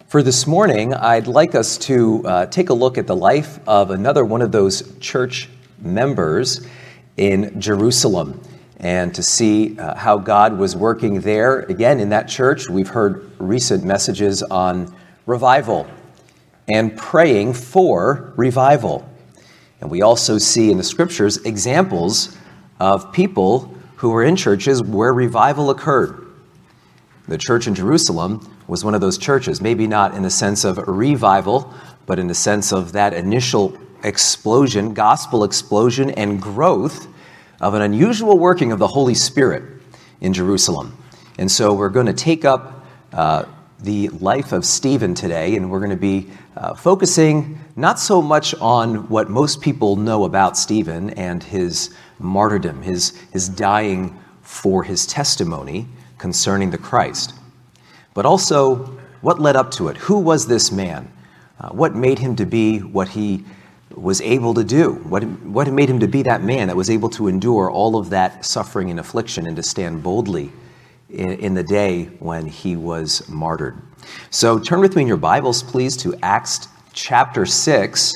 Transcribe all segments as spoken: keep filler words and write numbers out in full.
For this morning, I'd like us to uh, take a look at the life of another one of those church members in Jerusalem and to see uh, how God was working there. Again, in that church, we've heard recent messages on revival and praying for revival. And we also see in the scriptures examples of people who were in churches where revival occurred. The church in Jerusalem was one of those churches, maybe not in the sense of a revival, but in the sense of that initial explosion, gospel explosion and growth of an unusual working of the Holy Spirit in Jerusalem. And so we're going to take up uh, the life of Stephen today, and we're going to be uh, focusing not so much on what most people know about Stephen and his martyrdom, his, his dying for his testimony concerning the Christ, but also what led up to it. Who was this man? Uh, what made him to be what he was able to do? What, what made him to be that man that was able to endure all of that suffering and affliction and to stand boldly in, in the day when he was martyred? So turn with me in your Bibles, please, to Acts chapter six.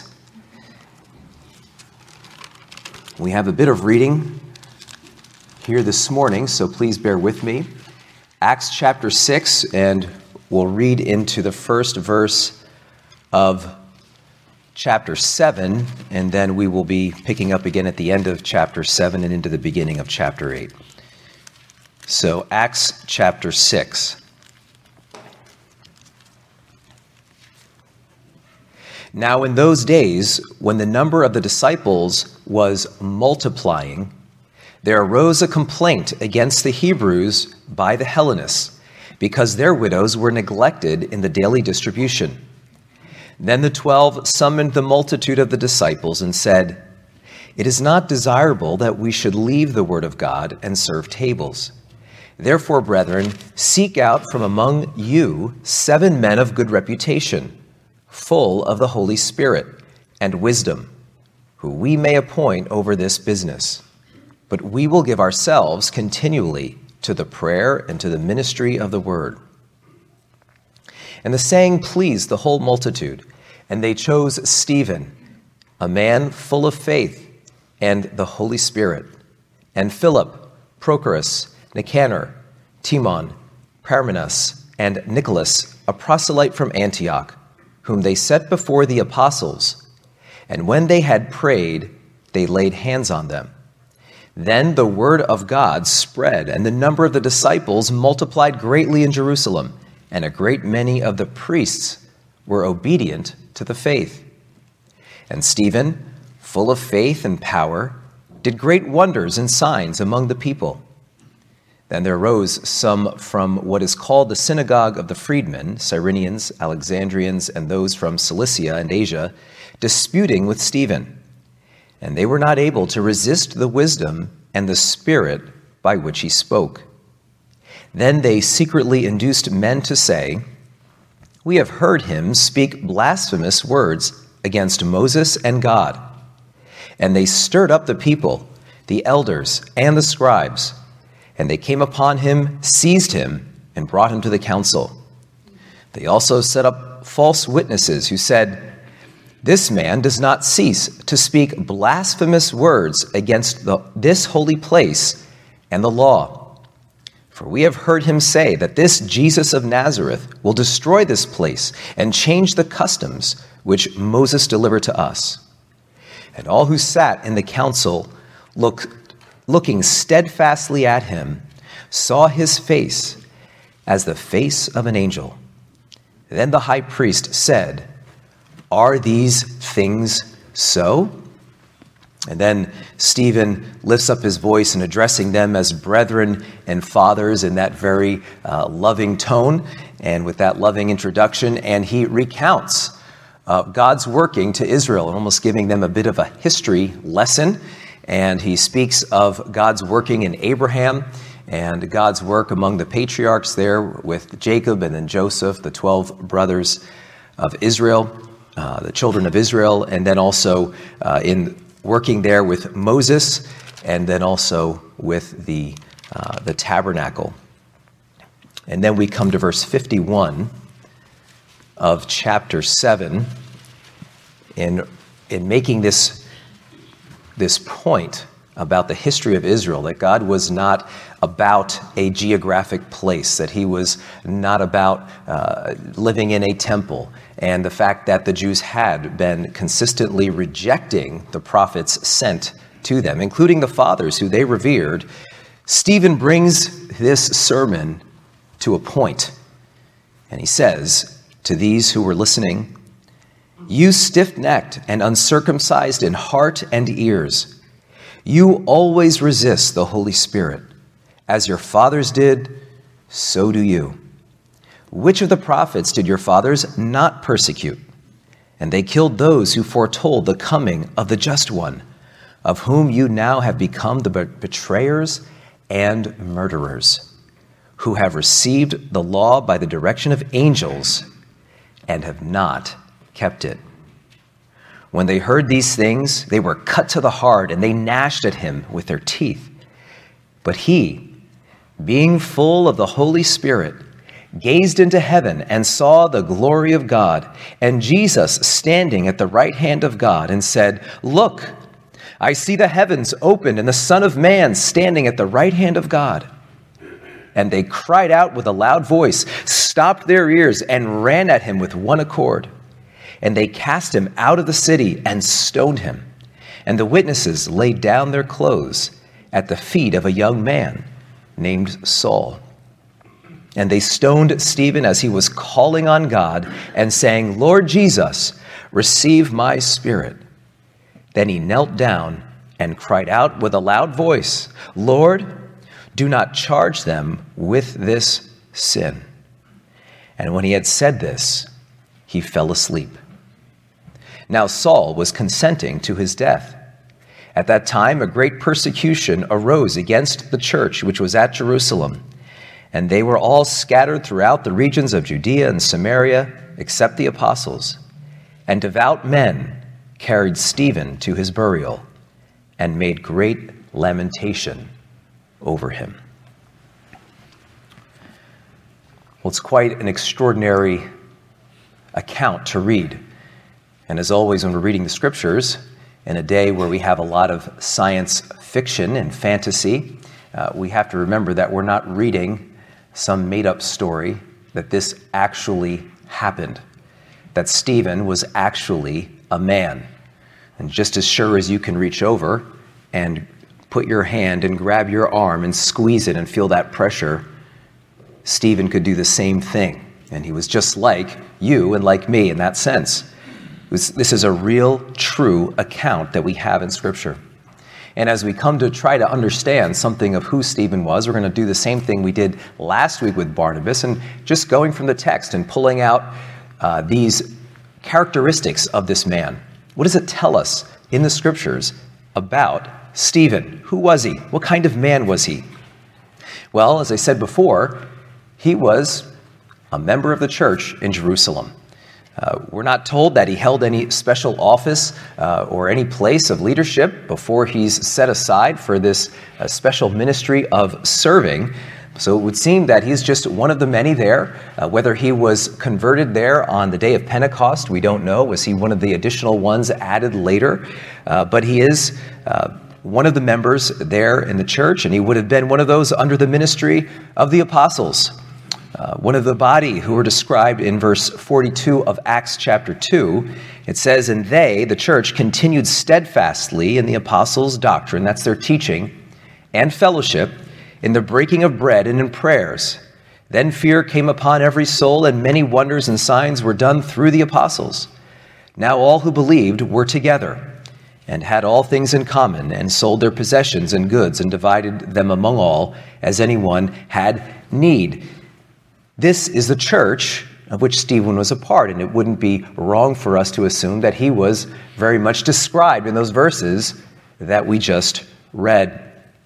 We have a bit of reading here this morning, so please bear with me. Acts chapter six, and we'll read into the first verse of chapter seven, and then we will be picking up again at the end of chapter seven and into the beginning of chapter eight. So, Acts chapter six. Now in those days, when the number of the disciples was multiplying, there arose a complaint against the Hebrews by the Hellenists, because their widows were neglected in the daily distribution. Then the twelve summoned the multitude of the disciples and said, "It is not desirable that we should leave the word of God and serve tables. Therefore, brethren, seek out from among you seven men of good reputation, full of the Holy Spirit and wisdom, who we may appoint over this business. But we will give ourselves continually to the prayer and to the ministry of the word." And the saying pleased the whole multitude, and they chose Stephen, a man full of faith and the Holy Spirit, and Philip, Prochorus, Nicanor, Timon, Parmenas, and Nicholas, a proselyte from Antioch, whom they set before the apostles. And when they had prayed, they laid hands on them. Then the word of God spread, and the number of the disciples multiplied greatly in Jerusalem, and a great many of the priests were obedient to the faith. And Stephen, full of faith and power, did great wonders and signs among the people. Then there rose some from what is called the synagogue of the freedmen, Cyrenians, Alexandrians, and those from Cilicia and Asia, disputing with Stephen. And they were not able to resist the wisdom and the spirit by which he spoke. Then they secretly induced men to say, "We have heard him speak blasphemous words against Moses and God." And they stirred up the people, the elders, and the scribes. And they came upon him, seized him, and brought him to the council. They also set up false witnesses who said, "This man does not cease to speak blasphemous words against the, this holy place and the law. For we have heard him say that this Jesus of Nazareth will destroy this place and change the customs which Moses delivered to us." And all who sat in the council, look, looking steadfastly at him, saw his face as the face of an angel. Then the high priest said, "Are these things so?" And then Stephen lifts up his voice in addressing them as brethren and fathers in that very uh, loving tone and with that loving introduction. And he recounts uh, God's working to Israel and almost giving them a bit of a history lesson. And he speaks of God's working in Abraham and God's work among the patriarchs there with Jacob and then Joseph, the twelve brothers of Israel, uh, the children of Israel, and then also uh, in working there with Moses, and then also with the uh, the tabernacle. And then we come to verse fifty-one of chapter seven, in, in making this, this point about the history of Israel, that God was not about a geographic place, that he was not about uh, living in a temple, and the fact that the Jews had been consistently rejecting the prophets sent to them, including the fathers who they revered, Stephen brings this sermon to a point, and he says to these who were listening, "You stiff-necked and uncircumcised in heart and ears, you always resist the Holy Spirit. As your fathers did, so do you. Which of the prophets did your fathers not persecute? And they killed those who foretold the coming of the Just One, of whom you now have become the betrayers and murderers, who have received the law by the direction of angels and have not kept it." When they heard these things, they were cut to the heart, and they gnashed at him with their teeth. But he, being full of the Holy Spirit, gazed into heaven and saw the glory of God, and Jesus standing at the right hand of God, and said, "Look, I see the heavens opened and the Son of Man standing at the right hand of God." And they cried out with a loud voice, stopped their ears, and ran at him with one accord. And they cast him out of the city and stoned him. And the witnesses laid down their clothes at the feet of a young man named Saul. And they stoned Stephen as he was calling on God and saying, "Lord Jesus, receive my spirit." Then he knelt down and cried out with a loud voice, "Lord, do not charge them with this sin." And when he had said this, he fell asleep. Now Saul was consenting to his death. At that time, a great persecution arose against the church which was at Jerusalem, and they were all scattered throughout the regions of Judea and Samaria, except the apostles. And devout men carried Stephen to his burial and made great lamentation over him. Well, it's quite an extraordinary account to read. And as always, when we're reading the scriptures, in a day where we have a lot of science fiction and fantasy, uh, we have to remember that we're not reading some made-up story, that this actually happened, that Stephen was actually a man. And just as sure as you can reach over and put your hand and grab your arm and squeeze it and feel that pressure, Stephen could do the same thing. And he was just like you and like me in that sense. This is a real, true account that we have in Scripture. And as we come to try to understand something of who Stephen was, we're going to do the same thing we did last week with Barnabas, and just going from the text and pulling out uh, these characteristics of this man. What does it tell us in the Scriptures about Stephen? Who was he? What kind of man was he? Well, as I said before, he was a member of the church in Jerusalem. Uh, we're not told that he held any special office uh, or any place of leadership before he's set aside for this uh, special ministry of serving. So it would seem that he's just one of the many there. Uh, whether he was converted there on the day of Pentecost, we don't know. Was he one of the additional ones added later? Uh, but he is uh, one of the members there in the church, and he would have been one of those under the ministry of the apostles. Uh, one of the body who are described in verse forty-two of Acts chapter two. It says, "And they," the church, "continued steadfastly in the apostles' doctrine," that's their teaching, "and fellowship, in the breaking of bread and in prayers. Then fear came upon every soul, and many wonders and signs were done through the apostles. Now all who believed were together, and had all things in common, and sold their possessions and goods, and divided them among all, as anyone had need." This is the church of which Stephen was a part, and it wouldn't be wrong for us to assume that he was very much described in those verses that we just read.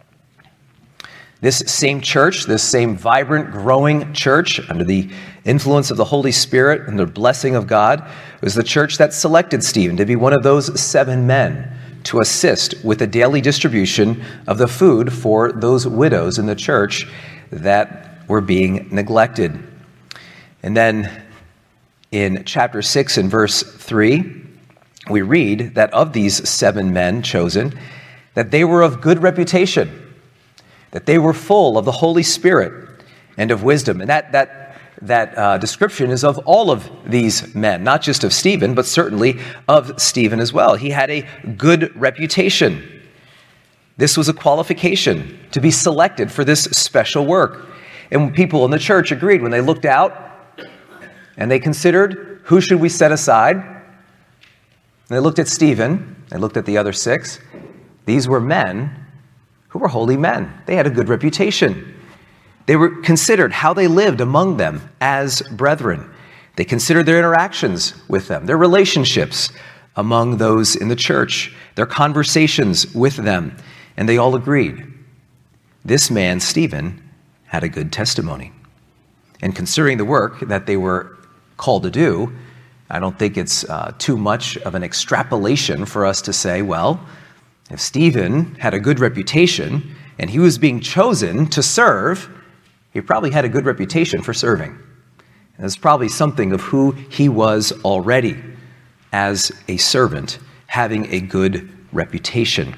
This same church, this same vibrant, growing church under the influence of the Holy Spirit and the blessing of God, was the church that selected Stephen to be one of those seven men to assist with the daily distribution of the food for those widows in the church that were being neglected. And then in chapter six and verse three, we read that of these seven men chosen, that they were of good reputation, that they were full of the Holy Spirit and of wisdom. And that that that uh, description is of all of these men, not just of Stephen, but certainly of Stephen as well. He had a good reputation. This was a qualification to be selected for this special work. And people in the church agreed when they looked out and they considered, who should we set aside? And they looked at Stephen, they looked at the other six. These were men who were holy men. They had a good reputation. They were considered how they lived among them as brethren. They considered their interactions with them, their relationships among those in the church, their conversations with them, and they all agreed. This man, Stephen, had a good testimony. And considering the work that they were called to do, I don't think it's uh, too much of an extrapolation for us to say, well, if Stephen had a good reputation and he was being chosen to serve, he probably had a good reputation for serving. And it's probably something of who he was already as a servant, having a good reputation.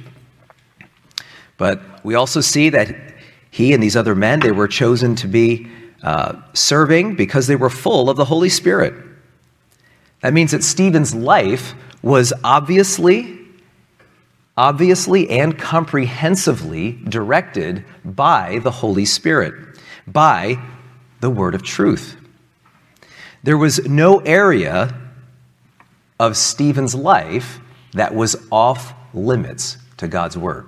But we also see that he and these other men, they were chosen to be uh, serving because they were full of the Holy Spirit. That means that Stephen's life was obviously, obviously and comprehensively directed by the Holy Spirit, by the word of truth. There was no area of Stephen's life that was off limits to God's word.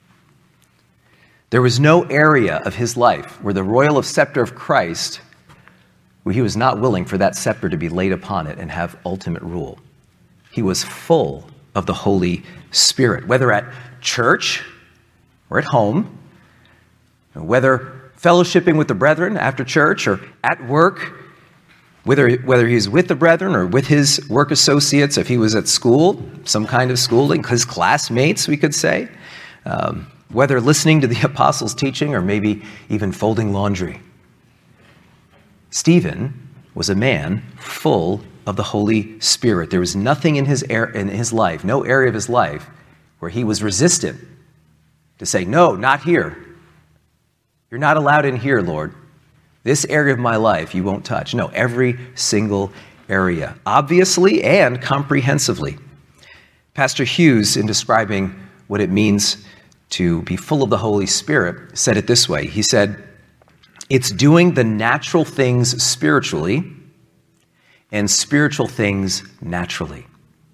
There was no area of his life where the royal scepter of Christ, where he was not willing for that scepter to be laid upon it and have ultimate rule. He was full of the Holy Spirit, whether at church or at home, whether fellowshipping with the brethren after church or at work, whether, whether he's with the brethren or with his work associates, if he was at school, some kind of schooling, his classmates, we could say, um, whether listening to the apostles' teaching or maybe even folding laundry. Stephen was a man full of the Holy Spirit. There was nothing in his, in his life, no area of his life, where he was resistant to say, no, not here. You're not allowed in here, Lord. This area of my life you won't touch. No, every single area, obviously and comprehensively. Pastor Hughes, in describing what it means to be full of the Holy Spirit, said it this way. He said, it's doing the natural things spiritually and spiritual things naturally.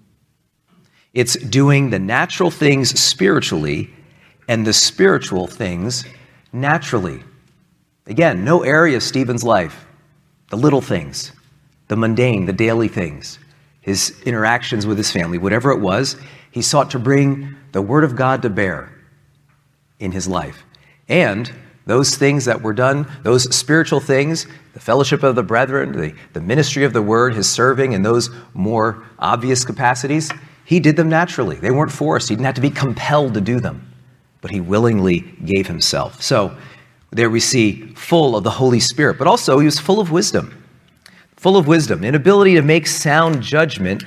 It's doing the natural things spiritually and the spiritual things naturally. Again, no area of Stephen's life, the little things, the mundane, the daily things, his interactions with his family, whatever it was, he sought to bring the word of God to bear in his life. And those things that were done, those spiritual things, the fellowship of the brethren, the, the ministry of the word, his serving in those more obvious capacities, he did them naturally. They weren't forced. He didn't have to be compelled to do them, but he willingly gave himself. So there we see full of the Holy Spirit, but also he was full of wisdom, full of wisdom, an ability to make sound judgment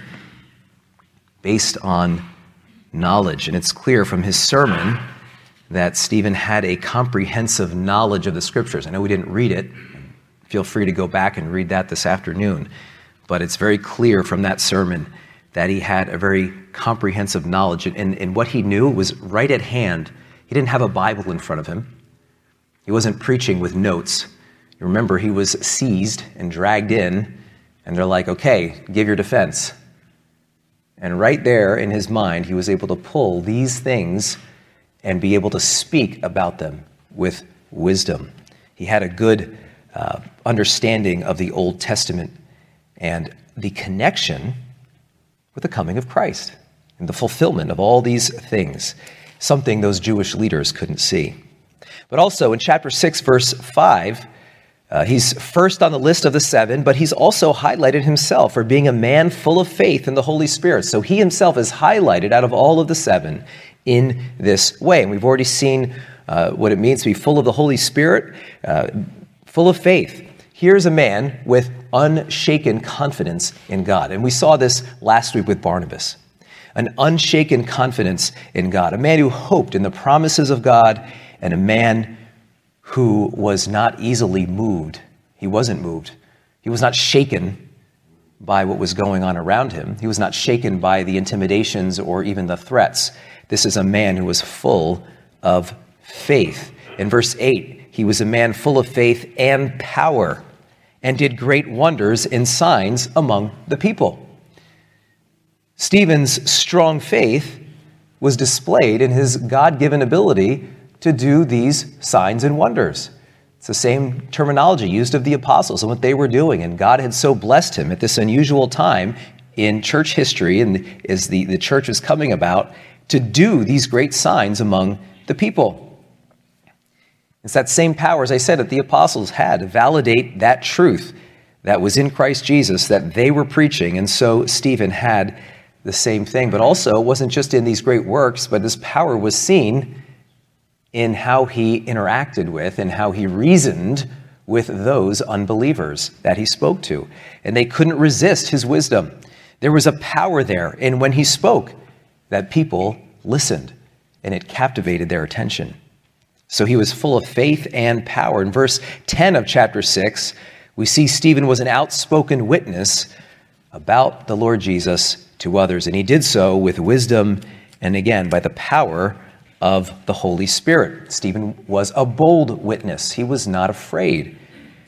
based on knowledge. And it's clear from his sermon that Stephen had a comprehensive knowledge of the scriptures. I know we didn't read it. Feel free to go back and read that this afternoon. But it's very clear from that sermon that he had a very comprehensive knowledge. And, and what he knew was right at hand. He didn't have a Bible in front of him. He wasn't preaching with notes. You remember, he was seized and dragged in, and they're like, okay, give your defense. And right there in his mind, he was able to pull these things and be able to speak about them with wisdom. He had a good uh, understanding of the Old Testament and the connection with the coming of Christ and the fulfillment of all these things, something those Jewish leaders couldn't see. But also in chapter six, verse five, uh, he's first on the list of the seven, but he's also highlighted himself for being a man full of faith in the Holy Spirit. So he himself is highlighted out of all of the seven in this way. And we've already seen uh, what it means to be full of the Holy Spirit, uh, full of faith. Here's a man with unshaken confidence in God. And we saw this last week with Barnabas. An unshaken confidence in God. A man who hoped in the promises of God, and a man who was not easily moved. He wasn't moved. He was not shaken by what was going on around him. He was not shaken by the intimidations or even the threats. This is a man who was full of faith. In verse eight, he was a man full of faith and power, and did great wonders and signs among the people. Stephen's strong faith was displayed in his God-given ability to do these signs and wonders. It's the same terminology used of the apostles and what they were doing, and God had so blessed him at this unusual time in church history, and as the, the church was coming about, to do these great signs among the people. It's that same power, as I said, that the apostles had to validate that truth that was in Christ Jesus that they were preaching. And so Stephen had the same thing. But also, it wasn't just in these great works, but this power was seen in how he interacted with and how he reasoned with those unbelievers that he spoke to. And they couldn't resist his wisdom. There was a power there. And when he spoke, that people listened, and it captivated their attention. So he was full of faith and power. In verse ten of chapter six, we see Stephen was an outspoken witness about the Lord Jesus to others. And he did so with wisdom and, again, by the power of the Holy Spirit. Stephen was a bold witness. He was not afraid.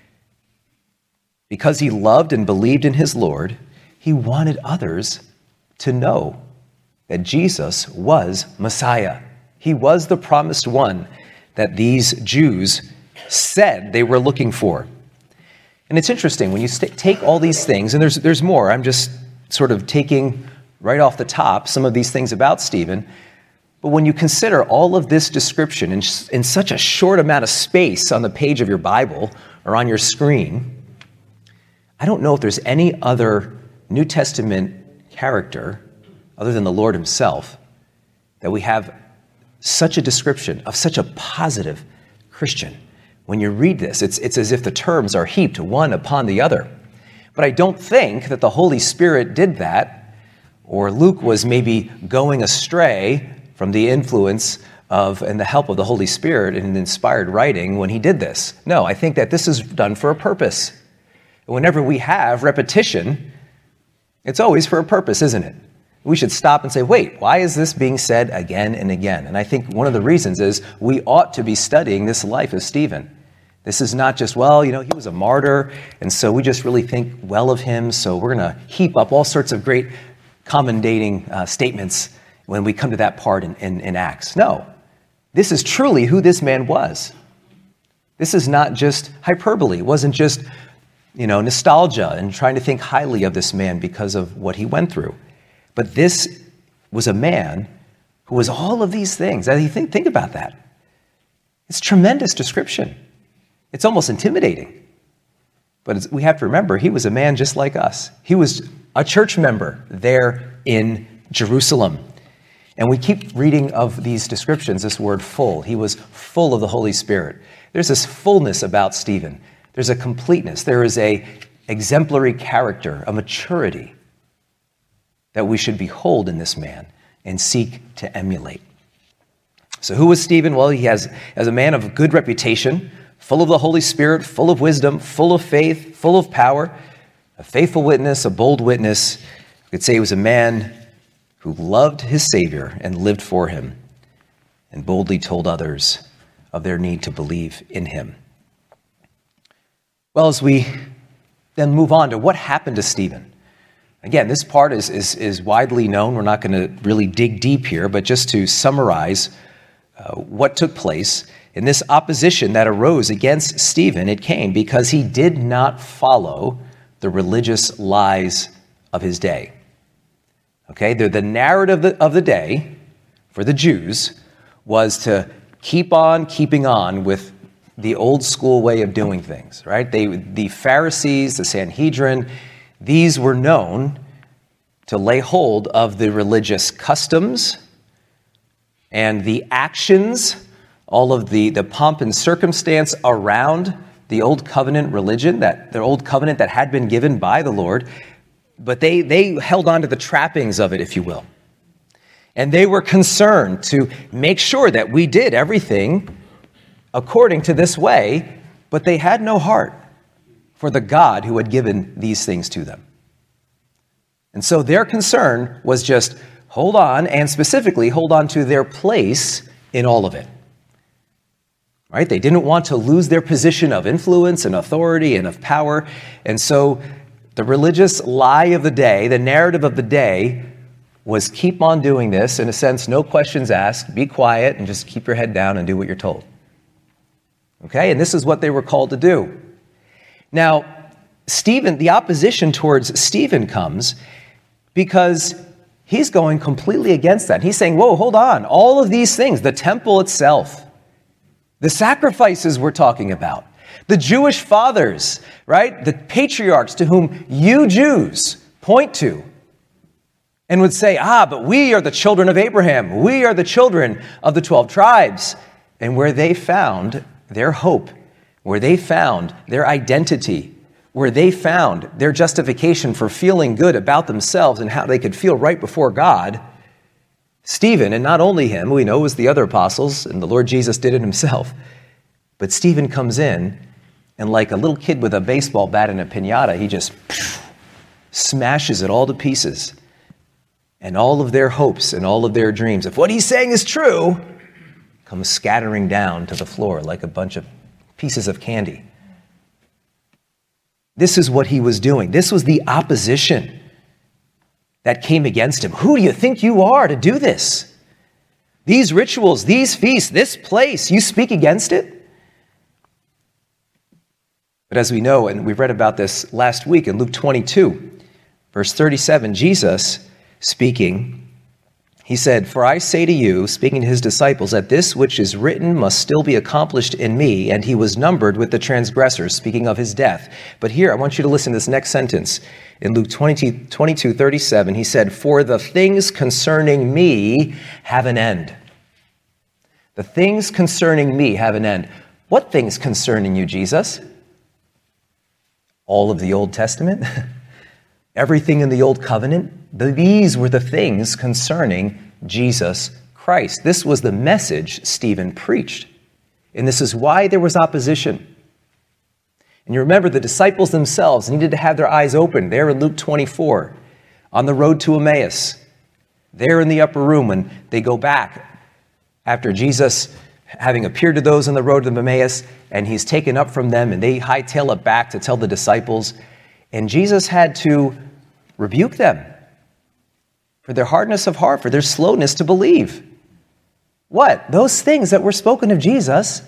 Because he loved and believed in his Lord, he wanted others to know that Jesus was Messiah. He was the promised one that these Jews said they were looking for. And it's interesting, when you st- take all these things, and there's there's more, I'm just sort of taking right off the top some of these things about Stephen, but when you consider all of this description in, in such a short amount of space on the page of your Bible or on your screen, I don't know if there's any other New Testament character other than the Lord himself that we have such a description of such a positive Christian. When you read this, it's, it's as if the terms are heaped one upon the other. But I don't think that the Holy Spirit did that, or Luke was maybe going astray from the influence of and the help of the Holy Spirit in inspired writing when he did this. No, I think that this is done for a purpose. Whenever we have repetition, it's always for a purpose, isn't it? We should stop and say, wait, why is this being said again and again? And I think one of the reasons is we ought to be studying this life of Stephen. This is not just, well, you know, he was a martyr, and so we just really think well of him, so we're going to heap up all sorts of great commendating uh, statements when we come to that part in, in, in Acts. No, this is truly who this man was. This is not just hyperbole. It wasn't just, you know, nostalgia and trying to think highly of this man because of what he went through. But this was a man who was all of these things. I think, think about that. It's tremendous description. It's almost intimidating. But it's, we have to remember, he was a man just like us. He was a church member there in Jerusalem. And we keep reading of these descriptions, this word full. He was full of the Holy Spirit. There's this fullness about Stephen. There's a completeness. There is a exemplary character, a maturity that we should behold in this man and seek to emulate. So who was Stephen? Well, he has, as a man of good reputation, full of the Holy Spirit, full of wisdom, full of faith, full of power, a faithful witness, a bold witness. We could say he was a man who loved his Savior and lived for him and boldly told others of their need to believe in him. Well, as we then move on to what happened to Stephen. Again, this part is, is, is widely known. We're not going to really dig deep here, but just to summarize uh, what took place in this opposition that arose against Stephen, it came because he did not follow the religious lies of his day. Okay, the, the narrative of the, of the day for the Jews was to keep on keeping on with the old school way of doing things, right? They, the Pharisees, the Sanhedrin, these were known to lay hold of the religious customs and the actions, all of the, the pomp and circumstance around the old covenant religion, that the old covenant that had been given by the Lord, but they, they held on to the trappings of it, if you will. And they were concerned to make sure that we did everything according to this way, but they had no heart for the God who had given these things to them. And so their concern was just hold on, and specifically hold on to their place in all of it. Right? They didn't want to lose their position of influence and authority and of power. And so the religious lie of the day, the narrative of the day, was keep on doing this. In a sense, no questions asked, be quiet, and just keep your head down and do what you're told. Okay? And this is what they were called to do. Now, Stephen, the opposition towards Stephen comes because he's going completely against that. He's saying, whoa, hold on. All of these things, the temple itself, the sacrifices we're talking about, the Jewish fathers, right? The patriarchs to whom you Jews point to and would say, ah, but we are the children of Abraham. We are the children of the twelve tribes. And where they found their hope, where they found their identity, where they found their justification for feeling good about themselves and how they could feel right before God, Stephen, and not only him, we know it was the other apostles, and the Lord Jesus did it himself, but Stephen comes in, and like a little kid with a baseball bat and a piñata, he just phew, smashes it all to pieces. And all of their hopes and all of their dreams, if what he's saying is true, come scattering down to the floor like a bunch of pieces of candy. This is what he was doing. This was the opposition that came against him. Who do you think you are to do this? These rituals, these feasts, this place, you speak against it? But as we know, and we read about this last week in Luke twenty-two, verse thirty-seven, Jesus speaking, he said, "For I say to you," speaking to his disciples, "that this which is written must still be accomplished in me, and he was numbered with the transgressors," speaking of his death. But here, I want you to listen to this next sentence. In Luke twenty-two, thirty-seven, he said, "For the things concerning me have an end." The things concerning me have an end. What things concerning you, Jesus? All of the Old Testament? Everything in the Old Covenant? These were the things concerning Jesus Christ. This was the message Stephen preached. And this is why there was opposition. And you remember the disciples themselves needed to have their eyes open. There in Luke twenty-four, on the road to Emmaus. There in the upper room when they go back after Jesus having appeared to those on the road to Emmaus, and he's taken up from them, and they hightail it back to tell the disciples. And Jesus had to rebuke them for their hardness of heart, for their slowness to believe. What? Those things that were spoken of Jesus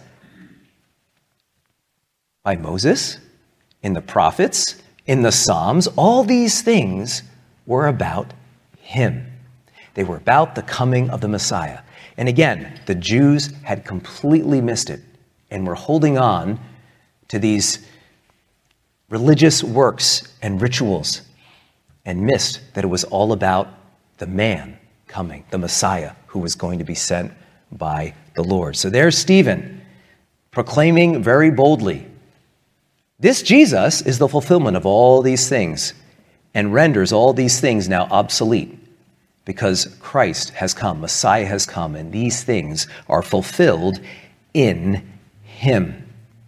by Moses, in the prophets, in the Psalms, all these things were about him. They were about the coming of the Messiah. And again, the Jews had completely missed it and were holding on to these religious works and rituals and missed that it was all about the man coming, the Messiah who was going to be sent by the Lord. So there's Stephen proclaiming very boldly, this Jesus is the fulfillment of all these things and renders all these things now obsolete because Christ has come, Messiah has come, and these things are fulfilled in him.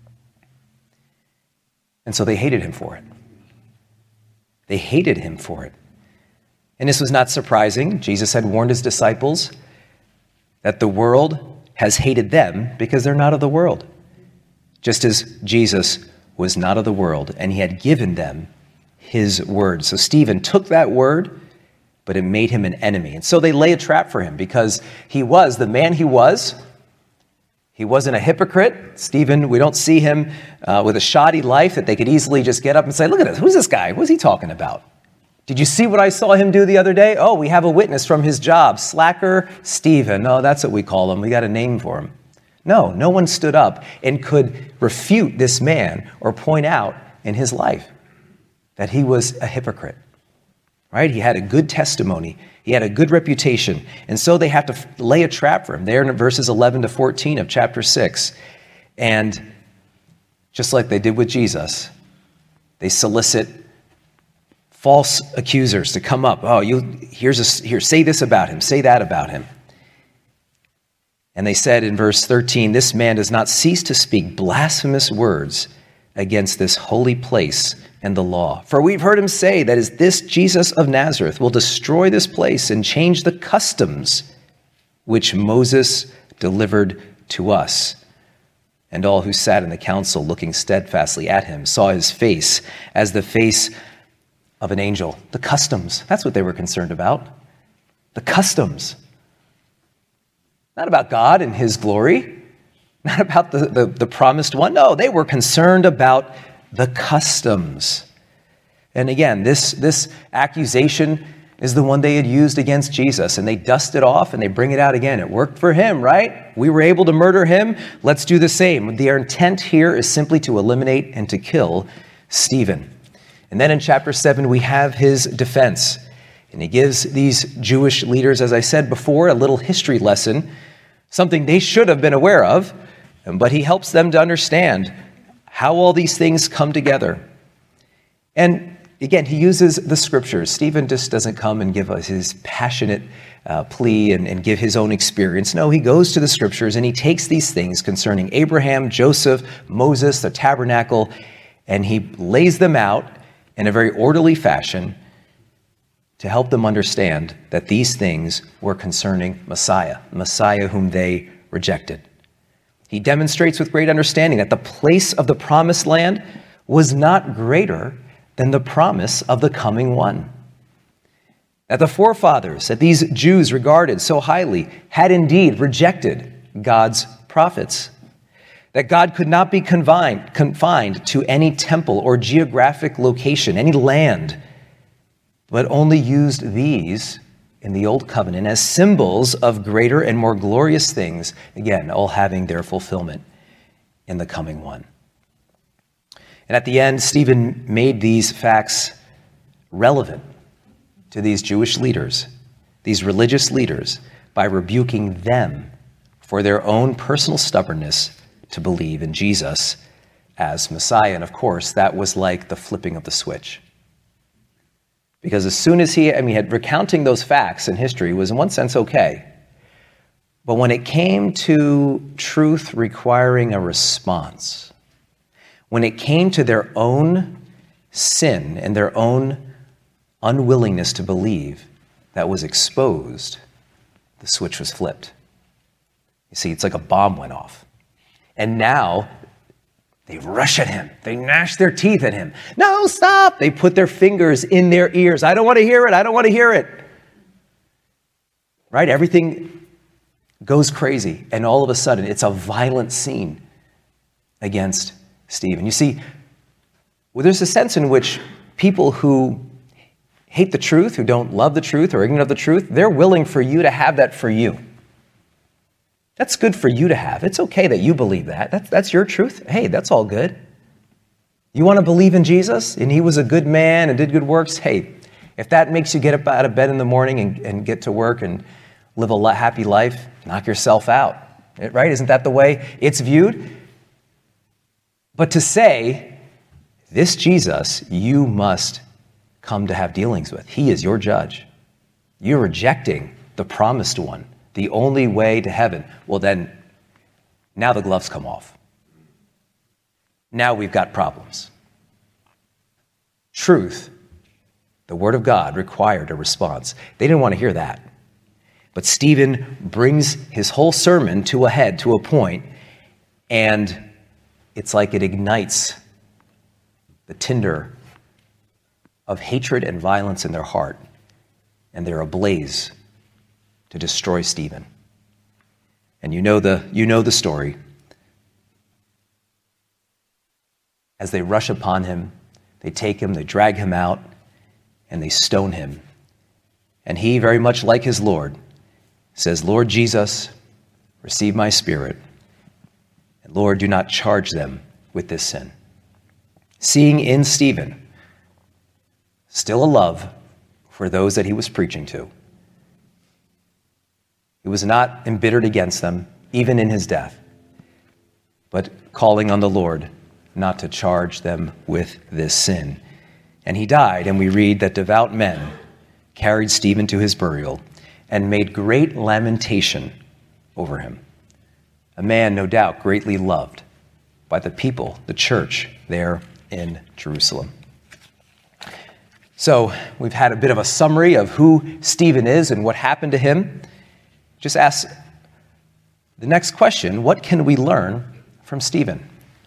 And so they hated him for it. They hated him for it. And this was not surprising. Jesus had warned his disciples that the world has hated them because they're not of the world. Just as Jesus was not of the world, and he had given them his word. So Stephen took that word, but it made him an enemy. And so they lay a trap for him because he was the man he was. He wasn't a hypocrite. Stephen, we don't see him uh, with a shoddy life that they could easily just get up and say, look at this, who's this guy? What's he talking about? Did you see what I saw him do the other day? Oh, we have a witness from his job, slacker Stephen. Oh, that's what we call him. We got a name for him. No, no one stood up and could refute this man or point out in his life that he was a hypocrite, right? He had a good testimony. He had a good reputation. And so they have to lay a trap for him there in verses eleven to fourteen of chapter six. And just like they did with Jesus, they solicit false accusers to come up. Oh, you here's a, here, say this about him, say that about him. And they said in verse thirteen, this man does not cease to speak blasphemous words against this holy place and the law. For we've heard him say that is this Jesus of Nazareth will destroy this place and change the customs which Moses delivered to us. And all who sat in the council, looking steadfastly at him, saw his face as the face of an angel. The customs, that's what they were concerned about. The customs. Not about God and his glory, not about the, the, the promised one. No, they were concerned about the customs. And again, this, this accusation is the one they had used against Jesus, and they dust it off and they bring it out again. It worked for him, right? We were able to murder him. Let's do the same. Their intent here is simply to eliminate and to kill Stephen. And then in chapter seven, we have his defense. And he gives these Jewish leaders, as I said before, a little history lesson, something they should have been aware of, but he helps them to understand how all these things come together. And again, he uses the scriptures. Stephen just doesn't come and give us his passionate uh, plea and, and give his own experience. No, he goes to the scriptures and he takes these things concerning Abraham, Joseph, Moses, the tabernacle, and he lays them out in a very orderly fashion to help them understand that these things were concerning Messiah, Messiah whom they rejected. He demonstrates with great understanding that the place of the promised land was not greater than the promise of the coming one. That the forefathers that these Jews regarded so highly had indeed rejected God's prophets. That God could not be confined, confined to any temple or geographic location, any land, but only used these in the Old Covenant as symbols of greater and more glorious things, again, all having their fulfillment in the coming one. And at the end, Stephen made these facts relevant to these Jewish leaders, these religious leaders, by rebuking them for their own personal stubbornness to believe in Jesus as Messiah. And of course, that was like the flipping of the switch. Because as soon as he, I mean, recounting those facts in history was in one sense okay. But when it came to truth requiring a response, when it came to their own sin and their own unwillingness to believe that was exposed, the switch was flipped. You see, it's like a bomb went off. And now they rush at him. They gnash their teeth at him. No, stop! They put their fingers in their ears. I don't want to hear it. I don't want to hear it. Right? Everything goes crazy. And all of a sudden, it's a violent scene against Stephen. You see, well, there's a sense in which people who hate the truth, who don't love the truth or ignorant of the truth, they're willing for you to have that for you. That's good for you to have. It's okay that you believe that. That's, that's your truth. Hey, that's all good. You want to believe in Jesus and he was a good man and did good works? Hey, if that makes you get up out of bed in the morning and, and get to work and live a happy life, knock yourself out. Right? Isn't that the way it's viewed? But to say, this Jesus, you must come to have dealings with. He is your judge. You're rejecting the promised one, the only way to heaven. Well, then, now the gloves come off. Now we've got problems. Truth, the word of God, required a response. They didn't want to hear that. But Stephen brings his whole sermon to a head, to a point, and it's like it ignites the tinder of hatred and violence in their heart, and they're ablaze to destroy Stephen. And you know the you know the story. As they rush upon him, they take him, they drag him out, and they stone him. And he, very much like his Lord, says, Lord Jesus, receive my spirit. And Lord, do not charge them with this sin. Seeing in Stephen still a love for those that he was preaching to. He was not embittered against them, even in his death, but calling on the Lord not to charge them with this sin. And he died, and we read that devout men carried Stephen to his burial and made great lamentation over him. A man, no doubt, greatly loved by the people, the church there in Jerusalem. So we've had a bit of a summary of who Stephen is and what happened to him. Just ask the next question: what can we learn from Stephen?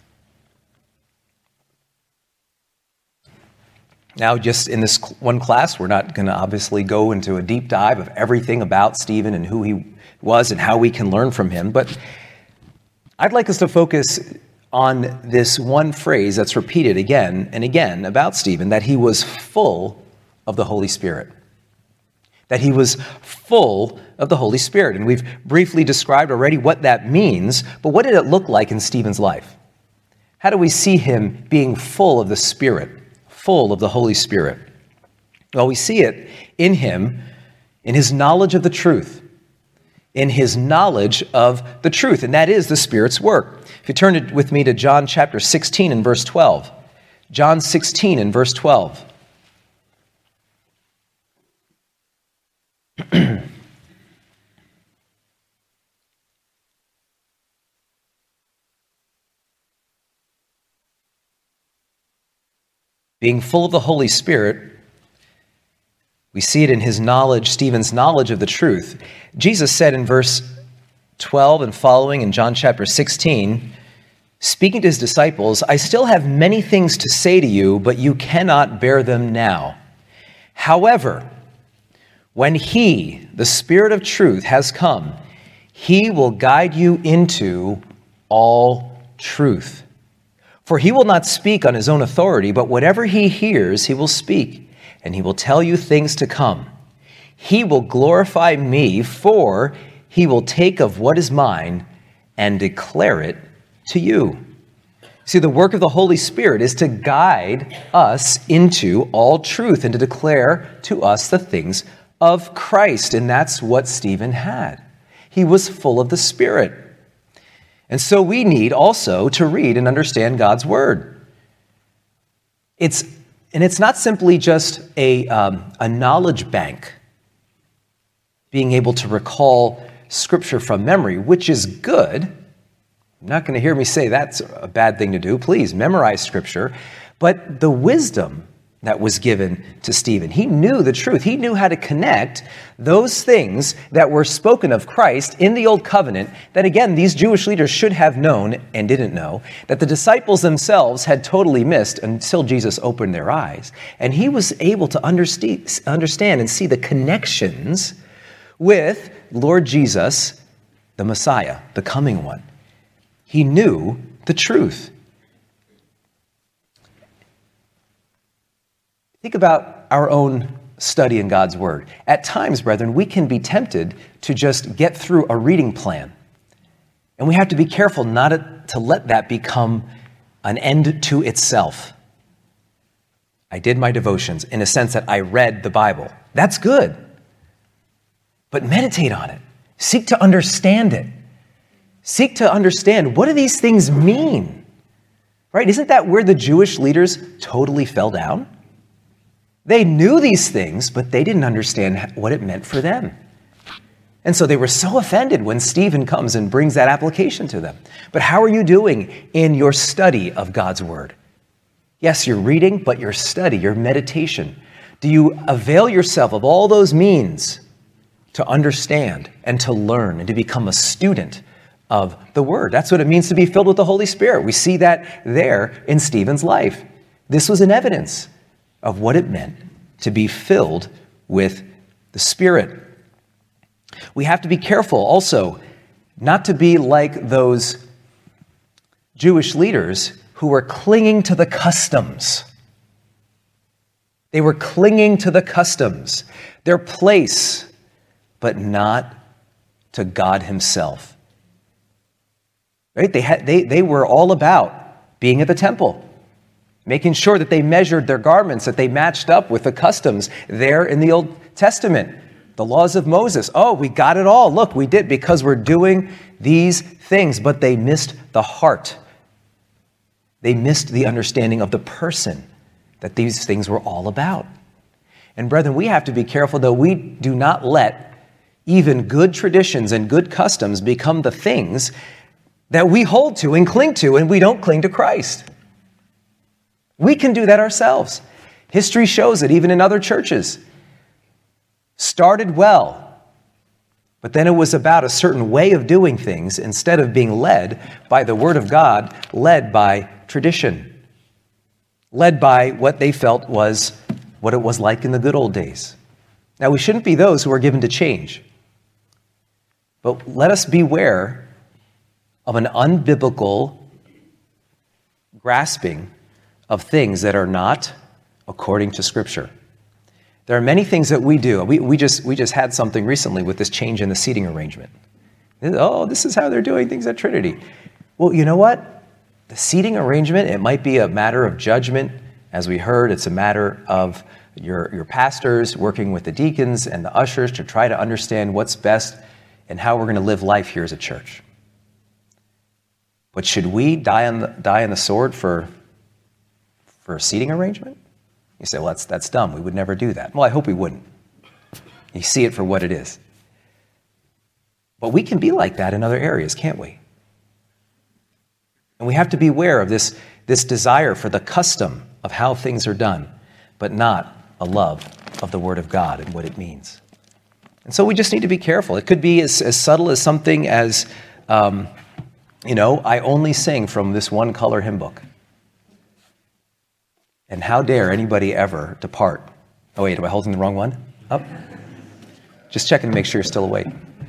Now, just in this one class, we're not going to obviously go into a deep dive of everything about Stephen and who he was and how we can learn from him, but I'd like us to focus on this one phrase that's repeated again and again about Stephen, that he was full of the Holy Spirit. That he was full of the Holy Spirit. And we've briefly described already what that means, but what did it look like in Stephen's life? How do we see him being full of the Spirit, full of the Holy Spirit? Well, we see it in him, in his knowledge of the truth, in his knowledge of the truth, and that is the Spirit's work. If you turn it with me to John chapter sixteen and verse twelve. John sixteen and verse twelve. Being full of the Holy Spirit, we see it in his knowledge, Stephen's knowledge of the truth. Jesus said in verse twelve and following in John chapter sixteen, speaking to his disciples, "I still have many things to say to you, but you cannot bear them now. However, when he, the Spirit of truth, has come, he will guide you into all truth. For he will not speak on his own authority, but whatever he hears, he will speak, and he will tell you things to come. He will glorify me, for he will take of what is mine and declare it to you." See, the work of the Holy Spirit is to guide us into all truth and to declare to us the things of Christ. And that's what Stephen had. He was full of the Spirit. And so we need also to read and understand God's Word. It's And it's not simply just a, um, a knowledge bank, being able to recall Scripture from memory, which is good. You're not going to hear me say that's a bad thing to do. Please memorize Scripture. But the wisdom that was given to Stephen, he knew the truth. He knew how to connect those things that were spoken of Christ in the Old Covenant that, again, these Jewish leaders should have known and didn't know, that the disciples themselves had totally missed until Jesus opened their eyes. And he was able to understand and see the connections with Lord Jesus, the Messiah, the coming one. He knew the truth. Think about our own study in God's Word. At times, brethren, we can be tempted to just get through a reading plan. And we have to be careful not to let that become an end to itself. I did my devotions in a sense that I read the Bible. That's good. But meditate on it. Seek to understand it. Seek to understand, what do these things mean? Right? Isn't that where the Jewish leaders totally fell down? They knew these things, but they didn't understand what it meant for them. And so they were so offended when Stephen comes and brings that application to them. But how are you doing in your study of God's Word? Yes, you're reading, but your study, your meditation. Do you avail yourself of all those means to understand and to learn and to become a student of the Word? That's what it means to be filled with the Holy Spirit. We see that there in Stephen's life. This was an evidence of what it meant to be filled with the Spirit. We have to be careful also not to be like those Jewish leaders who were clinging to the customs. They were clinging to the customs, their place, but not to God himself. Right? They had, they, they were all about being at the temple, making sure that they measured their garments, that they matched up with the customs there in the Old Testament. The laws of Moses. Oh, we got it all. Look, we did because we're doing these things, but they missed the heart. They missed the understanding of the person that these things were all about. And brethren, we have to be careful that we do not let even good traditions and good customs become the things that we hold to and cling to, and we don't cling to Christ. We can do that ourselves. History shows it, even in other churches. Started well, but then it was about a certain way of doing things instead of being led by the Word of God, led by tradition, led by what they felt was what it was like in the good old days. Now, we shouldn't be those who are given to change, but let us beware of an unbiblical grasping of things that are not according to Scripture. There are many things that we do. We, we, just, we just had something recently with this change in the seating arrangement. Oh, this is how they're doing things at Trinity. Well, you know what? The seating arrangement, it might be a matter of judgment. As we heard, it's a matter of your, your pastors working with the deacons and the ushers to try to understand what's best and how we're going to live life here as a church. But should we die on the, die on the sword for, for a seating arrangement? You say, well, that's, that's dumb. We would never do that. Well, I hope we wouldn't. You see it for what it is. But we can be like that in other areas, can't we? And we have to be aware of this, this desire for the custom of how things are done, but not a love of the Word of God and what it means. And so we just need to be careful. It could be as, as subtle as something as, um, you know, I only sing from this one color hymn book. And how dare anybody ever depart? Oh, wait, am I holding the wrong one up? Just checking to make sure you're still awake.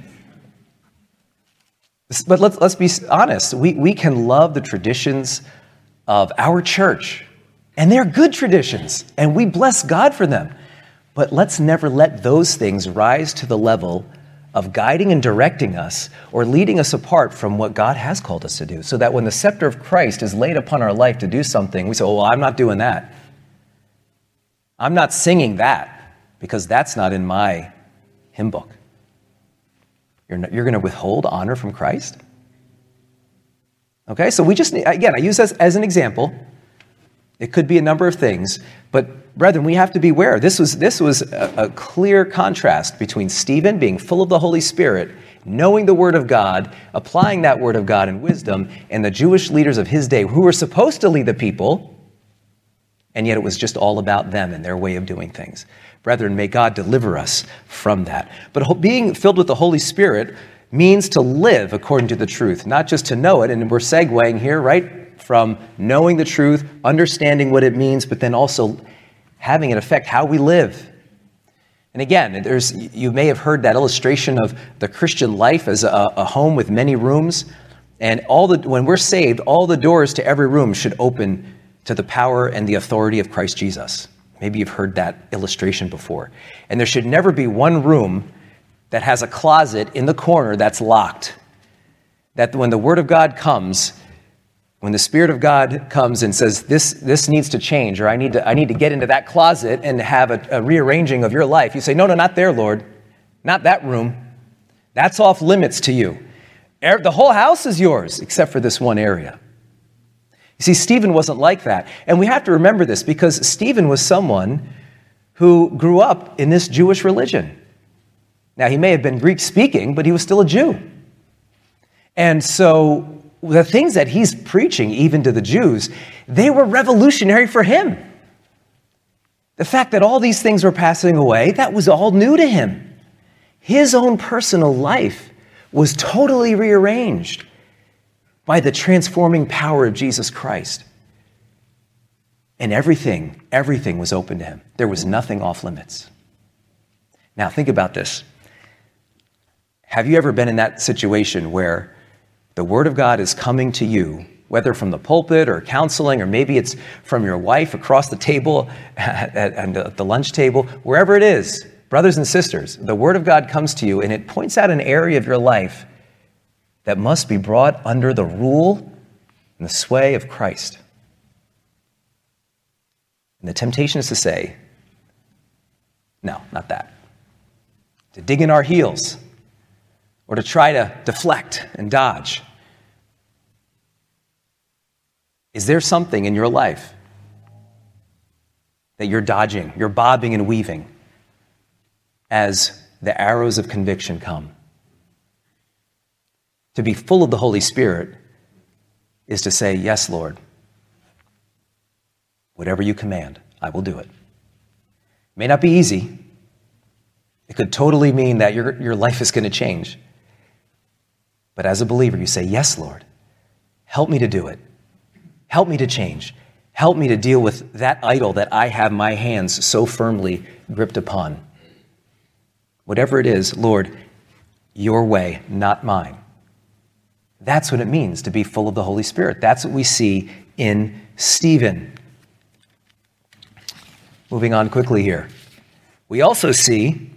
But let's, let's be honest. We, we can love the traditions of our church, and they're good traditions, and we bless God for them. But let's never let those things rise to the level of guiding and directing us or leading us apart from what God has called us to do, so that when the scepter of Christ is laid upon our life to do something, we say, oh, well, I'm not doing that. I'm not singing that because that's not in my hymn book. You're, not, you're going to withhold honor from Christ? Okay, so we just, again, I use this as an example. It could be a number of things, but brethren, we have to be aware. This was, this was a, a clear contrast between Stephen being full of the Holy Spirit, knowing the Word of God, applying that Word of God in wisdom, and the Jewish leaders of his day who were supposed to lead the people, and yet it was just all about them and their way of doing things. Brethren, may God deliver us from that. But being filled with the Holy Spirit means to live according to the truth, not just to know it. And we're segueing here, right, from knowing the truth, understanding what it means, but then also having it affect how we live. And again, there's you may have heard that illustration of the Christian life as a, a home with many rooms. And all the when we're saved, all the doors to every room should open to the power and the authority of Christ Jesus. Maybe you've heard that illustration before. And there should never be one room that has a closet in the corner that's locked. That when the Word of God comes, when the Spirit of God comes and says, this, this needs to change, or I need to, I need to get into that closet and have a, a rearranging of your life, you say, no, no, not there, Lord. Not that room. That's off limits to you. The whole house is yours, except for this one area. You see, Stephen wasn't like that. And we have to remember this because Stephen was someone who grew up in this Jewish religion. Now, he may have been Greek-speaking, but he was still a Jew. And so the things that he's preaching, even to the Jews, they were revolutionary for him. The fact that all these things were passing away, that was all new to him. His own personal life was totally rearranged by the transforming power of Jesus Christ. And everything, everything was open to him. There was nothing off limits. Now, think about this. Have you ever been in that situation where the Word of God is coming to you, whether from the pulpit or counseling, or maybe it's from your wife across the table at, at, at the lunch table, wherever it is, brothers and sisters, the Word of God comes to you and it points out an area of your life that must be brought under the rule and the sway of Christ. And the temptation is to say, no, not that. To dig in our heels or to try to deflect and dodge. Is there something in your life that you're dodging, you're bobbing and weaving as the arrows of conviction come? To be full of the Holy Spirit is to say, yes, Lord, whatever you command, I will do it. It may not be easy. It could totally mean that your, your life is going to change. But as a believer, you say, yes, Lord, help me to do it. Help me to change. Help me to deal with that idol that I have my hands so firmly gripped upon. Whatever it is, Lord, your way, not mine. That's what it means to be full of the Holy Spirit. That's what we see in Stephen. Moving on quickly here. We also see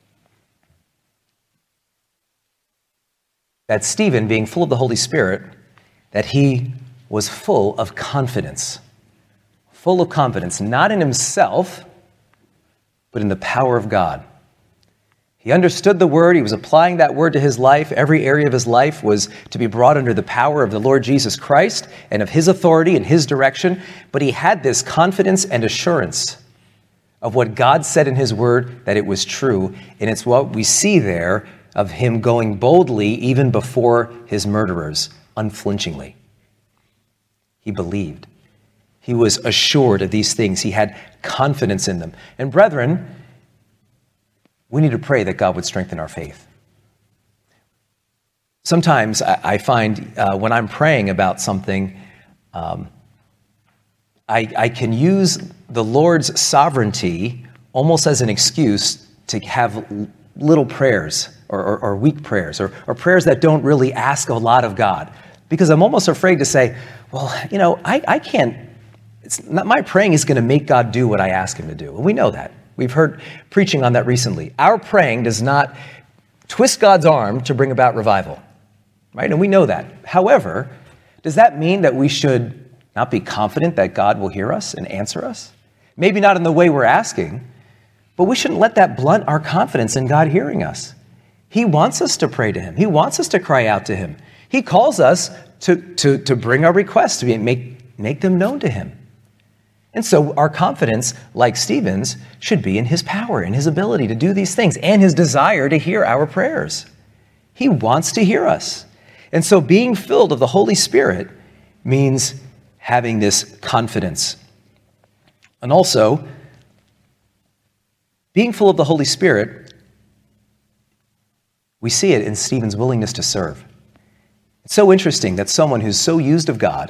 that Stephen, being full of the Holy Spirit, that he was full of confidence. Full of confidence, not in himself, but in the power of God. He understood the word. He was applying that word to his life. Every area of his life was to be brought under the power of the Lord Jesus Christ and of his authority and his direction. But he had this confidence and assurance of what God said in his word, that it was true. And it's what we see there of him going boldly even before his murderers, unflinchingly. He believed. He was assured of these things. He had confidence in them. And brethren, we need to pray that God would strengthen our faith. Sometimes I find uh, when I'm praying about something, um, I, I can use the Lord's sovereignty almost as an excuse to have little prayers or, or, or weak prayers or, or prayers that don't really ask a lot of God. Because I'm almost afraid to say, well, you know, I, I can't, it's not, my praying is going to make God do what I ask him to do. And we know that. We've heard preaching on that recently. Our praying does not twist God's arm to bring about revival, right? And we know that. However, does that mean that we should not be confident that God will hear us and answer us? Maybe not in the way we're asking, but we shouldn't let that blunt our confidence in God hearing us. He wants us to pray to him. He wants us to cry out to him. He calls us to, to, to bring our requests, to be, make, make them known to him. And so our confidence, like Stephen's, should be in his power, in his ability to do these things, and his desire to hear our prayers. He wants to hear us. And so being filled of the Holy Spirit means having this confidence. And also, being full of the Holy Spirit, we see it in Stephen's willingness to serve. It's so interesting that someone who's so used of God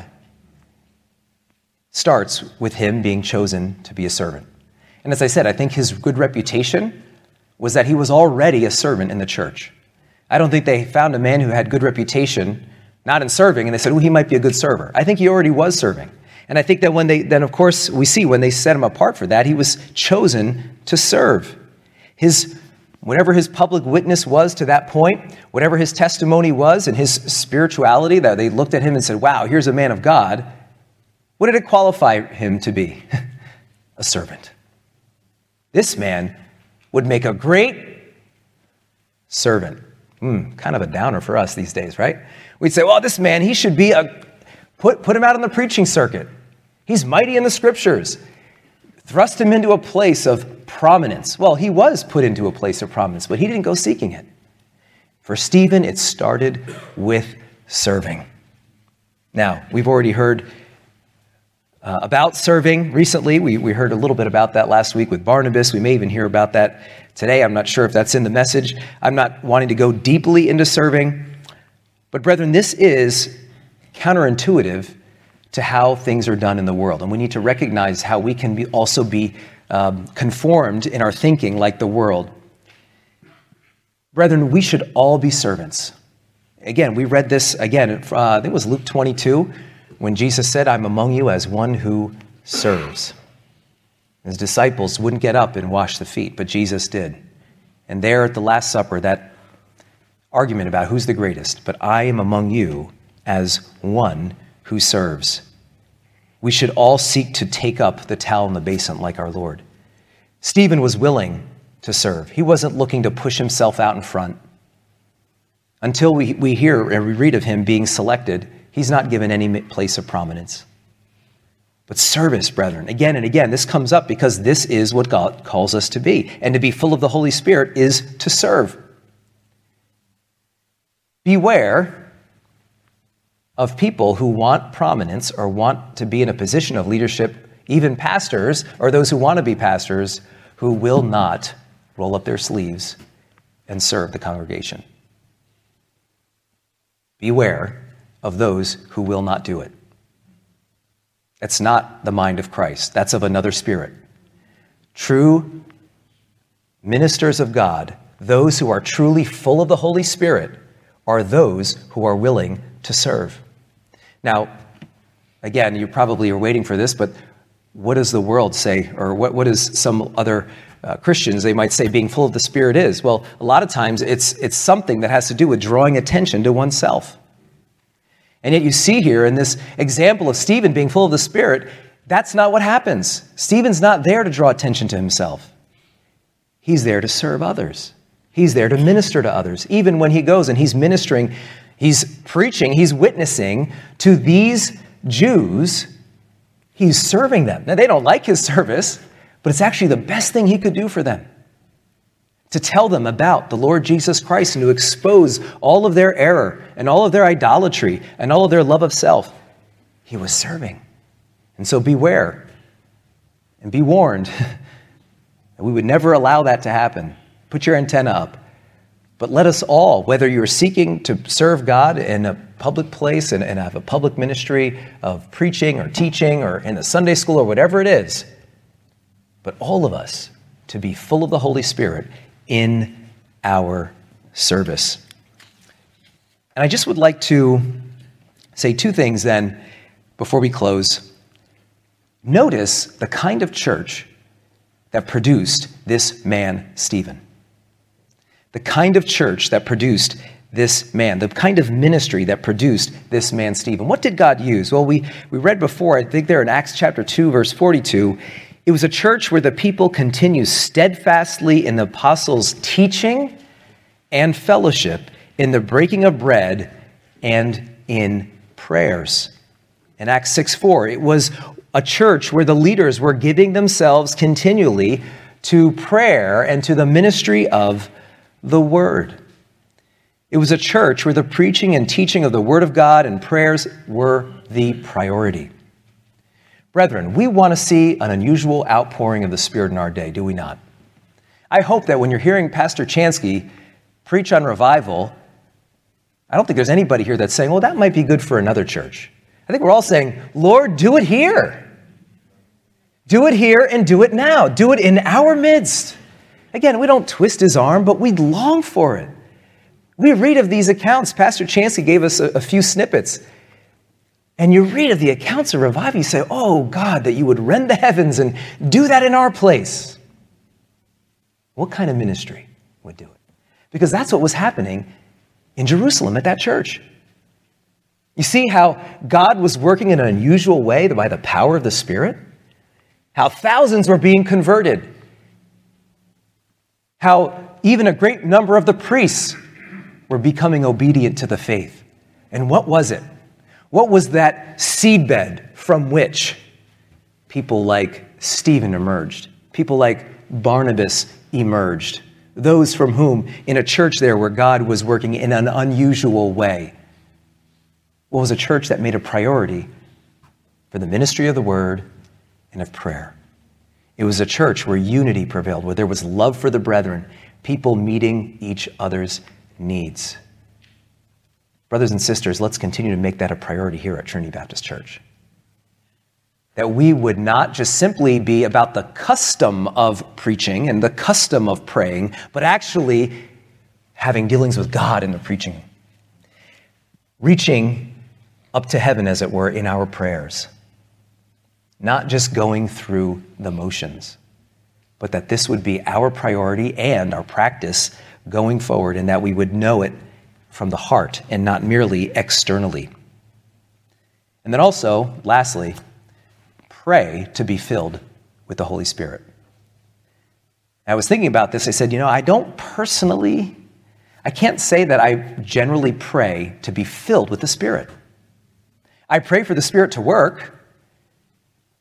starts with him being chosen to be a servant. And as I said, I think his good reputation was that he was already a servant in the church. I don't think they found a man who had good reputation, not in serving, and they said, oh, he might be a good server. I think he already was serving. And I think that when they, then of course, we see when they set him apart for that, he was chosen to serve. His, whatever his public witness was to that point, whatever his testimony was and his spirituality, that they looked at him and said, wow, here's a man of God. What did it qualify him to be? A servant. This man would make a great servant. Mm, kind of a downer for us these days, right? We'd say, well, this man, he should be a, put, put him out on the preaching circuit. He's mighty in the scriptures. Thrust him into a place of prominence. Well, he was put into a place of prominence, but he didn't go seeking it. For Stephen, it started with serving. Now, we've already heard Uh, about serving recently. We, we heard a little bit about that last week with Barnabas. We may even hear about that today. I'm not sure if that's in the message. I'm not wanting to go deeply into serving. But brethren, this is counterintuitive to how things are done in the world. And we need to recognize how we can be also be um, conformed in our thinking like the world. Brethren, we should all be servants. Again, we read this again, uh, I think it was Luke twenty-two, when Jesus said, I'm among you as one who serves. His disciples wouldn't get up and wash the feet, but Jesus did. And there at the Last Supper, that argument about who's the greatest, but I am among you as one who serves. We should all seek to take up the towel and the basin like our Lord. Stephen was willing to serve. He wasn't looking to push himself out in front. Until we, we hear and we read of him being selected, he's not given any place of prominence. But service, brethren, again and again, this comes up because this is what God calls us to be. And to be full of the Holy Spirit is to serve. Beware of people who want prominence or want to be in a position of leadership, even pastors or those who want to be pastors, who will not roll up their sleeves and serve the congregation. Beware of those who will not do it. That's not the mind of Christ. That's of another spirit. True ministers of God, those who are truly full of the Holy Spirit, are those who are willing to serve. Now, again, you probably are waiting for this, but what does the world say, or what, what is some other uh, Christians, they might say being full of the Spirit is? Well, a lot of times it's it's something that has to do with drawing attention to oneself. And yet you see here in this example of Stephen being full of the Spirit, that's not what happens. Stephen's not there to draw attention to himself. He's there to serve others. He's there to minister to others. Even when he goes and he's ministering, he's preaching, he's witnessing to these Jews, he's serving them. Now, they don't like his service, but it's actually the best thing he could do for them. To tell them about the Lord Jesus Christ and to expose all of their error and all of their idolatry and all of their love of self. He was serving. And so beware and be warned that we would never allow that to happen. Put your antenna up. But let us all, whether you're seeking to serve God in a public place and, and have a public ministry of preaching or teaching or in the Sunday school or whatever it is, but all of us to be full of the Holy Spirit in our service. And I just would like to say two things then before we close. Notice the kind of church that produced this man, Stephen. The kind of church that produced this man, the kind of ministry that produced this man, Stephen. What did God use? Well, we, we read before, I think there in Acts chapter two, verse forty-two, it was a church where the people continued steadfastly in the apostles' teaching and fellowship, in the breaking of bread and in prayers. In Acts six four, it was a church where the leaders were giving themselves continually to prayer and to the ministry of the Word. It was a church where the preaching and teaching of the Word of God and prayers were the priority. Brethren, we want to see an unusual outpouring of the Spirit in our day, do we not? I hope that when you're hearing Pastor Chansky preach on revival, I don't think there's anybody here that's saying, well, that might be good for another church. I think we're all saying, Lord, do it here. Do it here and do it now. Do it in our midst. Again, we don't twist his arm, but we long for it. We read of these accounts. Pastor Chansky gave us a, a few snippets. And you read of the accounts of revival, you say, oh, God, that you would rend the heavens and do that in our place. What kind of ministry would do it? Because that's what was happening in Jerusalem at that church. You see how God was working in an unusual way by the power of the Spirit? How thousands were being converted? How even a great number of the priests were becoming obedient to the faith? And what was it? What was that seedbed from which people like Stephen emerged? People like Barnabas emerged? Those from whom, in a church there where God was working in an unusual way. What was a church that made a priority for the ministry of the Word and of prayer? It was a church where unity prevailed, where there was love for the brethren, people meeting each other's needs. Brothers and sisters, let's continue to make that a priority here at Trinity Baptist Church. That we would not just simply be about the custom of preaching and the custom of praying, but actually having dealings with God in the preaching. Reaching up to heaven, as it were, in our prayers. Not just going through the motions, but that this would be our priority and our practice going forward, and that we would know it from the heart and not merely externally. And then also, lastly, pray to be filled with the Holy Spirit. I was thinking about this. I said, you know, I don't personally, I can't say that I generally pray to be filled with the Spirit. I pray for the Spirit to work.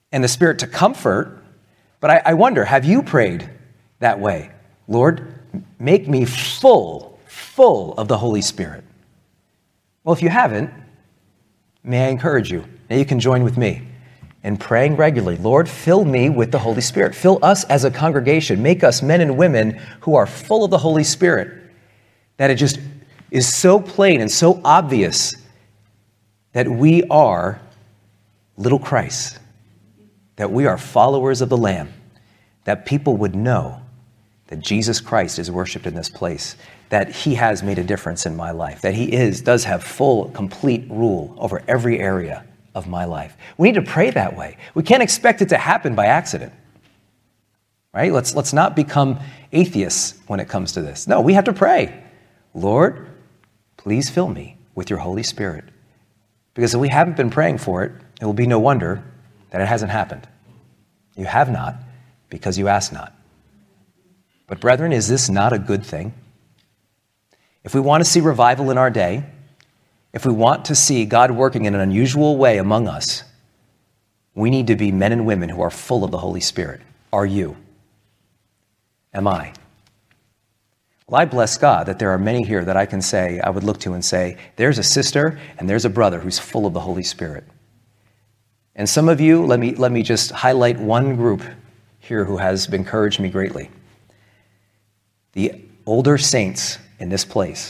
and the Spirit to comfort. But I, I wonder, have you prayed that way? Lord, make me full, full of the Holy Spirit. Well, if you haven't, may I encourage you, now you can join with me in praying regularly. Lord, fill me with the Holy Spirit. Fill us as a congregation. Make us men and women who are full of the Holy Spirit, that it just is so plain and so obvious that we are little Christ, that we are followers of the Lamb, that people would know that Jesus Christ is worshiped in this place, that he has made a difference in my life, that he is, does have full, complete rule over every area of my life. We need to pray that way. We can't expect it to happen by accident, right? Let's, let's not become atheists when it comes to this. No, we have to pray. Lord, please fill me with your Holy Spirit. Because if we haven't been praying for it, it will be no wonder that it hasn't happened. You have not because you ask not. But brethren, is this not a good thing? If we want to see revival in our day, if we want to see God working in an unusual way among us, we need to be men and women who are full of the Holy Spirit. Are you? Am I? Well, I bless God that there are many here that I can say, I would look to and say, there's a sister and there's a brother who's full of the Holy Spirit. And some of you, let me, let me just highlight one group here who has encouraged me greatly. The older saints in this place.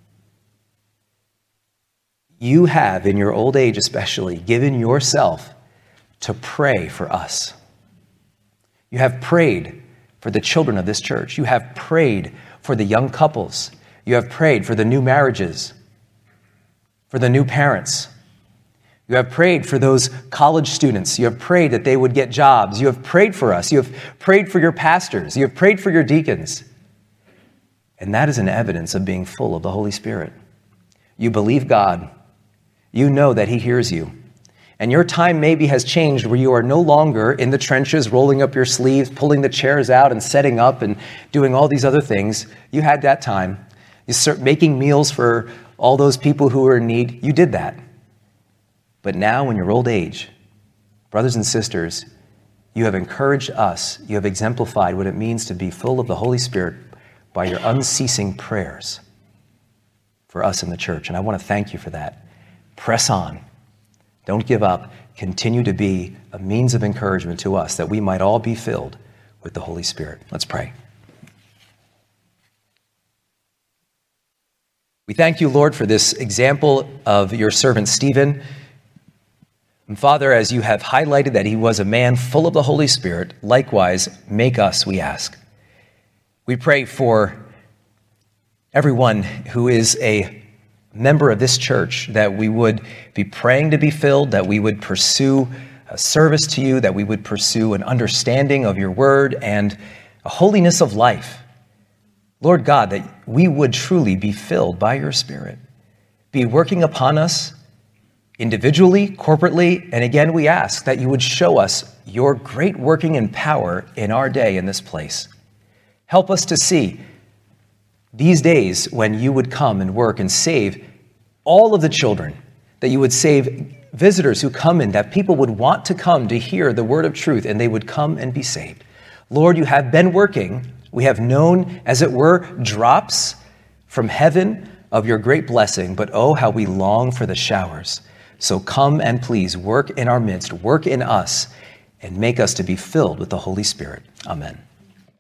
You have, in your old age especially, given yourself to pray for us. You have prayed for the children of this church. You have prayed for the young couples. You have prayed for the new marriages, for the new parents. You have prayed for those college students. You have prayed that they would get jobs. You have prayed for us. You have prayed for your pastors. You have prayed for your deacons. And that is an evidence of being full of the Holy Spirit. You believe God. You know that he hears you. And your time maybe has changed where you are no longer in the trenches, rolling up your sleeves, pulling the chairs out and setting up and doing all these other things. You had that time. You start making meals for all those people who are in need. You did that. But now in your old age, brothers and sisters, you have encouraged us. You have exemplified what it means to be full of the Holy Spirit by your unceasing prayers for us in the church. And I want to thank you for that. Press on. Don't give up. Continue to be a means of encouragement to us that we might all be filled with the Holy Spirit. Let's pray. We thank you, Lord, for this example of your servant Stephen. And Father, as you have highlighted that he was a man full of the Holy Spirit, likewise, make us, we ask. We pray for everyone who is a member of this church, that we would be praying to be filled, that we would pursue a service to you, that we would pursue an understanding of your word and a holiness of life. Lord God, that we would truly be filled by your Spirit, be working upon us individually, corporately, and again, we ask that you would show us your great working and power in our day in this place. Help us to see these days when you would come and work and save all of the children, that you would save visitors who come in, that people would want to come to hear the word of truth and they would come and be saved. Lord, you have been working. We have known, as it were, drops from heaven of your great blessing, but oh, how we long for the showers. So come and please work in our midst, work in us, and make us to be filled with the Holy Spirit. Amen.